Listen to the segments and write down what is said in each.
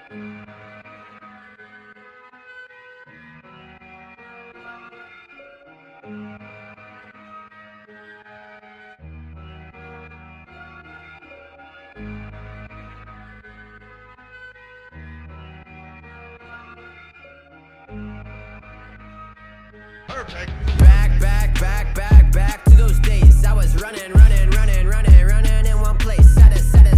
Perfect. Back to those days. I was running in one place. Set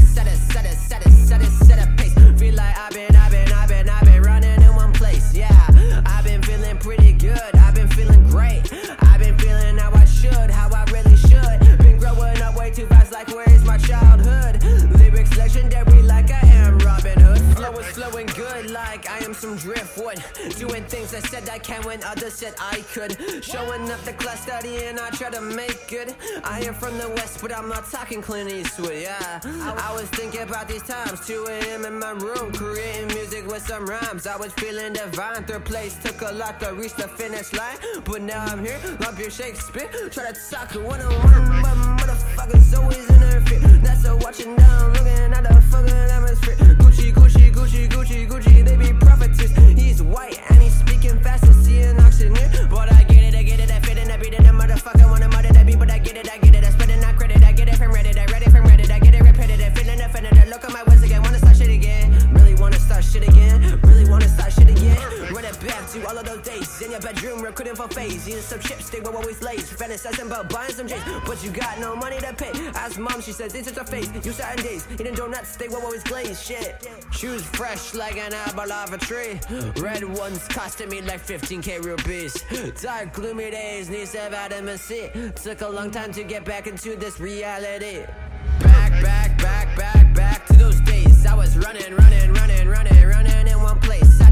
a pace. Feel like I've been running in one place. Yeah, I've been feeling pretty good. I've been feeling great. I've been feeling how I should, how I really should. Been growing up way too fast, like where is my childhood? Lyrics legendary, like I am Robin Hood. Flow is flowing good, like I am some driftwood. Doing things I said I can when others said I could. Showing up the class studying, I try to make good. I am from the West, but I'm not talking Clint Eastwood, yeah. I was thinking about these times, 2 a.m. in my room, creating music with some rhymes. I was feeling divine, third place took a lot to reach the finish line. But now I'm here, love your Shakespeare. Try to talk one-on-one, but motherfuckers always interfere. That's a watching down, looking at the fucking atmosphere. Gucci, they be profiteers. He's white and he's speaking fast as see an auctioneer. But I get it, I fit in, I beat it, a motherfucker wanna murder that beat. But I get it, I spend not credit, I get it from Reddit, I get it repetitive, feeling offended. Look at my words again, wanna start shit again. Really wanna start shit again, Run it back to all of those days in your bedroom, recruiting for phase. Eating some chips, they were always late. Fantasizing about buying some J's, but you got no money to pay. Ask mom, she says, it's just a face. You certain days, eating donuts, they were always glazed. Shit, shoes fresh like an apple off a tree. Red ones costing me like 15k rupees. Dark, gloomy days, needs of vitamin C. Took a long time to get back into this reality. Back to those days. I was running in one place. Set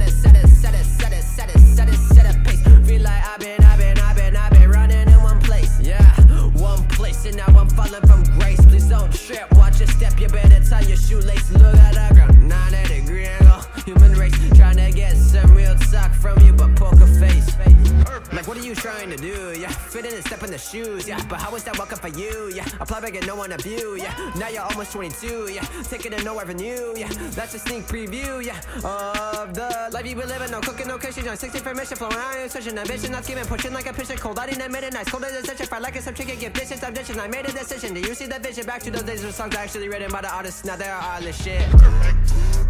a pace. Feel like I've been running in one place. Yeah, one place, and now I'm falling from grace. Please don't trip, watch your step. You better tie your shoelace. Look at the ground, 90-degree angle. Human race trying to get some real talk from you, but poker face. Like, what are you trying to do? Yeah, fit in and step in the shoes. Yeah, but how is that welcome for you? Yeah, apply back and no one of you. Yeah, now you're almost 22. Yeah, taking it no revenue. Yeah, that's a sneak preview. Yeah, of the life you be living. No cooking, no kitchen. On 60 for mission, flowing out in switching. Ambition, not scheming, pushing like a piston. Cold out in the midnight. Cold as a stitch. If I like it, some chicken, get bitches, I'm ditching. I made a decision. Do you see the vision? Back to those days when songs are actually written by the artists. Now they're all this shit.